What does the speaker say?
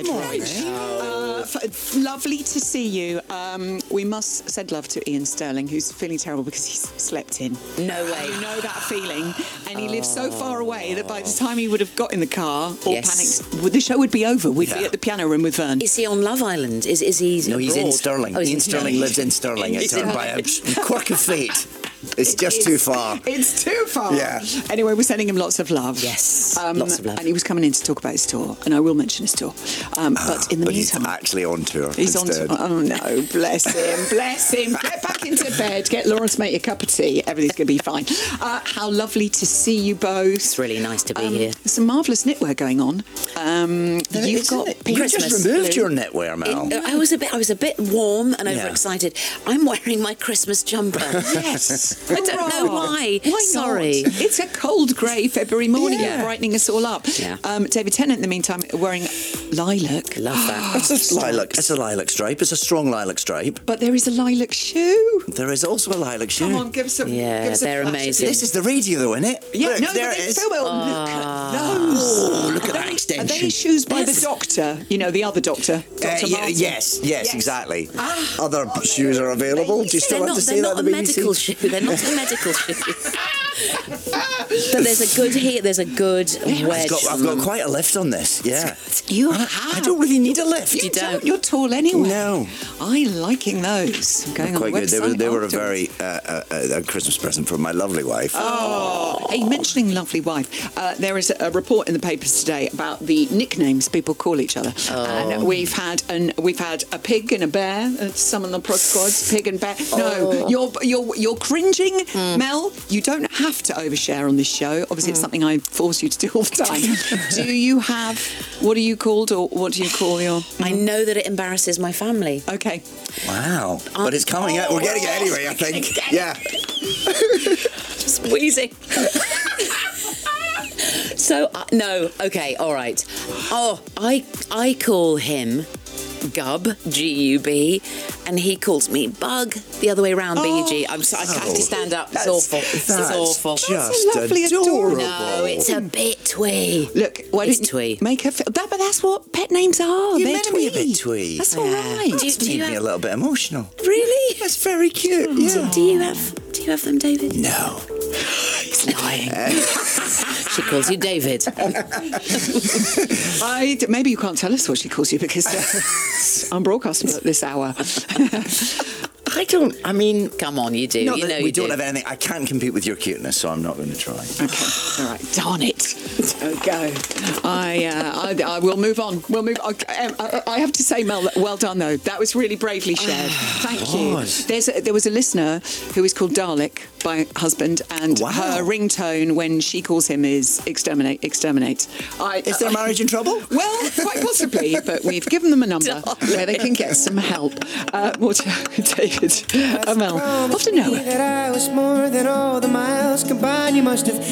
Good morning. Lovely to see you. We must send love to Ian Sterling, who's feeling terrible because he's slept in. No way. You know that feeling. And he lives so far away that by the time he would have got in the car or panicked, the show would be over. We'd be at the piano room with Vern. Is he on Love Island? Is he? No, he's abroad? in Stirling. Ian Sterling lives in Stirling. It's by a quirk of fate. It's just too far. It's too far. Yeah. Anyway, we're sending him lots of love. Yes, lots of love. And he was coming in to talk about his tour, and I will mention his tour. But in the meantime, he's actually on tour. He's instead. on tour. Oh no, bless him, bless him. Get back into bed. Get Laura to make you a cup of tea. Everything's going to be fine. How lovely to see you both. It's really nice to be here. There's some marvellous knitwear going on. You've got you just removed your knitwear, Mel. I was a bit warm and overexcited. I'm wearing my Christmas jumper. Yes. I don't know why. Why Sorry. not? It's a cold grey February morning, brightening us all up. Yeah. David Tennant, in the meantime, wearing lilac. Love that. It's a lilac. It's a lilac stripe. It's a strong lilac stripe. But there is a lilac shoe. There is also a lilac shoe. Come on, give us a Yeah, give us a they're flash of amazing. This is the radio, though, isn't it? Yeah, look, no, there it is. so well. Look at those. Oh, look at that Are extension. they shoes by the doctor? You know, the other doctor, Dr. Martin? Yes, exactly. Other shoes are available. Do you still have to say that They're at not the a BBC? medical shoe. They're not a medical shoe. But there's a good wedge. I've got quite a lift on this, yeah. You I have. don't really need a lift. You don't. You're tall anyway. No. I'm liking those. I'm going Quite on the good. website. They were a afterwards. very a Christmas present from my lovely wife. Oh, hey, mentioning lovely wife, there is a report in the papers today about the nicknames people call each other. And we've had a pig and a bear. Some of the prod squads, pig and bear. No, you're cringing, Mel. You don't have to overshare on this show. Obviously, it's something I force you to do all the time. Do you have? What are you called, or what do you call your? I know that it embarrasses my family. Okay. Wow. But it's coming out. We're getting it anyway, I think. Yeah. Just wheezing. So, no, okay, all right. Oh, I call him Gub, G-U-B, and he calls me Bug, the other way around, B-U-G. I have to stand up. It's awful. It's awful. Just lovely, adorable. No, it's a bit twee. Look, why It's don't twee. you make her feel... But that's what pet names are. You're They're meant to be a bit twee. That's all right. It's made me a little bit emotional. Really? That's very cute. Yeah. Do you have them, David? No. He's lying. She calls you David. Maybe you can't tell us what she calls you because I'm broadcasting at this hour. I mean... Come on, you do. Not You that know we you don't do. have anything. I can't compete with your cuteness, so I'm not going to try. Okay, all right. Darn it. Okay. I will move on. We'll move on. I have to say, Mel, well done, though. That was really bravely shared. Thank you. There was a listener who is called Dalek by husband, and her ringtone when she calls him is exterminate. Is their marriage in trouble? Well, quite possibly, but we've given them a number where they can get some help. More to David. Mel, off to Noah. That I was more than all the miles combined. You must have